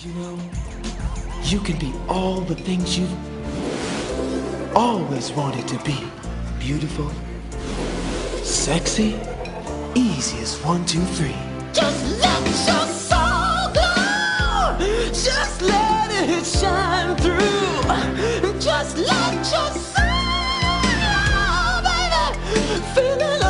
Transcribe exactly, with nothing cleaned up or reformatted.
You know, you can be all the things you've always wanted to be. Beautiful, sexy, easy as one, two, three. Just let your soul glow. Just let it shine through. Just let your soul glow, baby. Feel it